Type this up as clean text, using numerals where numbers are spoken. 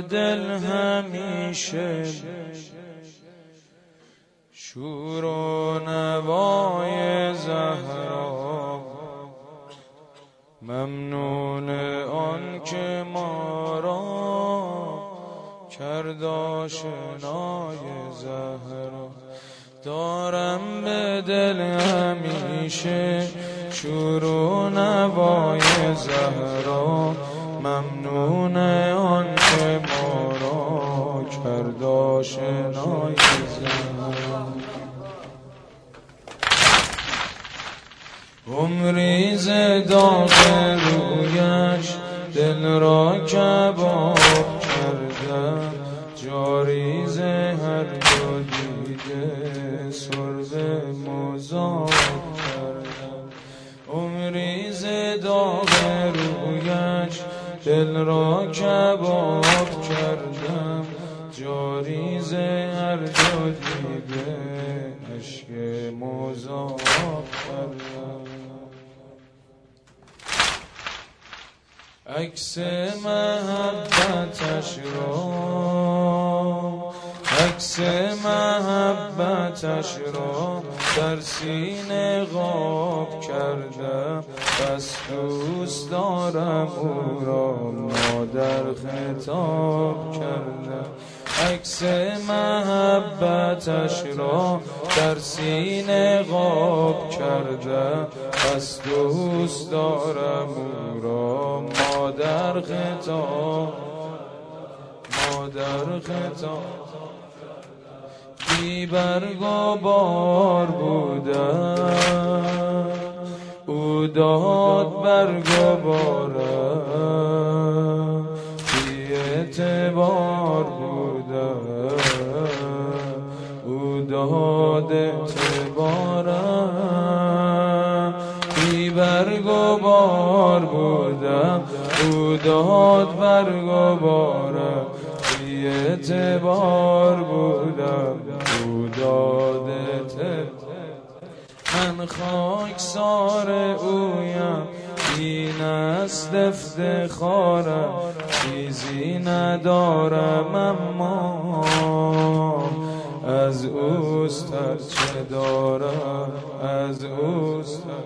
دل همیشه شور و نوای زهرا، ممنون آن که ما را کرد آشنای زهرا. دارم به دل همیشه شور و نوای زهرا، ممنون آن که ما را کرد آشنای زهرا. عمری ز داغ رویش دل را کباب کردم، جاری ز هر دو دیده سرب مذاب کردم. عمری ز داغ رویش دل را کباب کردم، جاری ز هر دو دیده اشک مذاب کردم. عکس محبتش را در سینه قاب کردم، بس دوست دارم او را مادر خطاب کردم. عکس محبتش را در سینه قاب کردم، بس دوست دارم او را مادر خطاب بی برگ و بار بودم، او داد برگ و بارم، بی اعتبار بودم، او داد اعتبارم. بی برگ و بار بودم، او داد برگ و بارم، بی اعتبار بودم، او داد اعتبار. من خاکسار اویم، این است افتخارم، چیزی ندارم اما از اوست هرچه دارم، از اوست